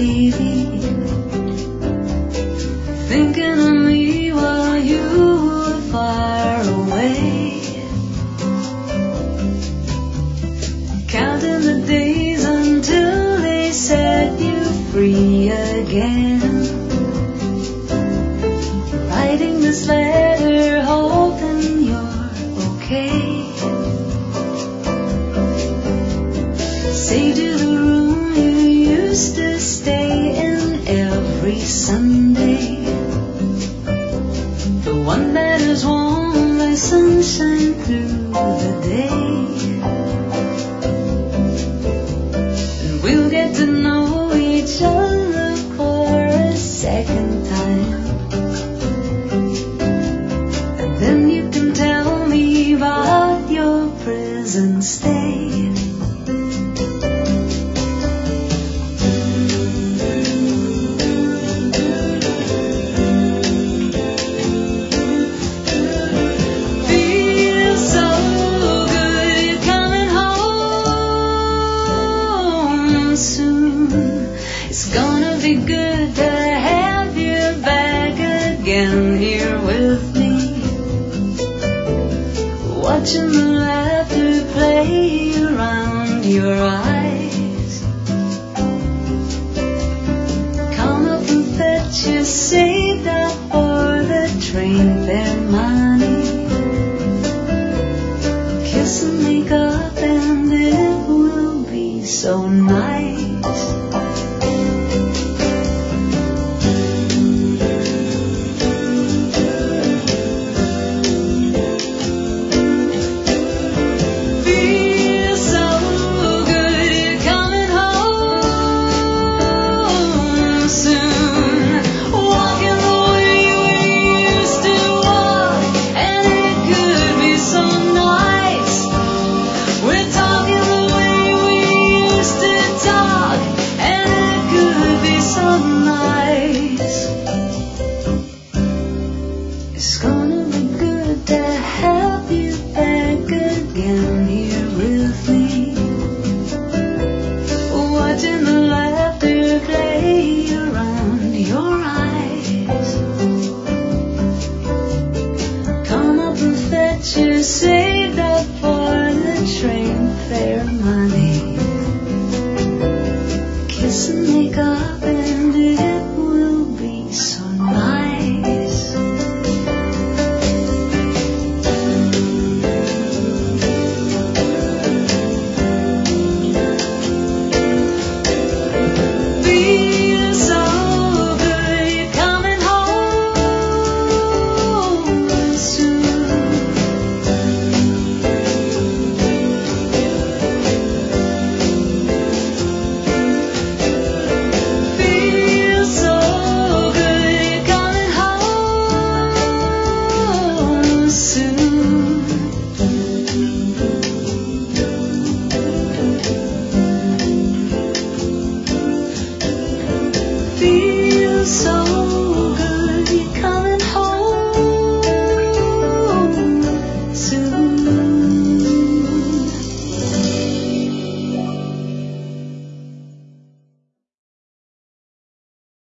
baby, thinking of me while you were far away, counting the days until they set you free again, writing this letter hoping you're okay. Saved you the room you used to stay in every Sunday, the one that is warm like sunshine through the day. And we'll get to know each other for a second time, and then you can tell me about your prison stay. Watching the laughter play around your eyes, come up and fetch you, saved up for the train fare money, kiss and make up and it will be so nice. You saved up for the train fare money, kiss and make up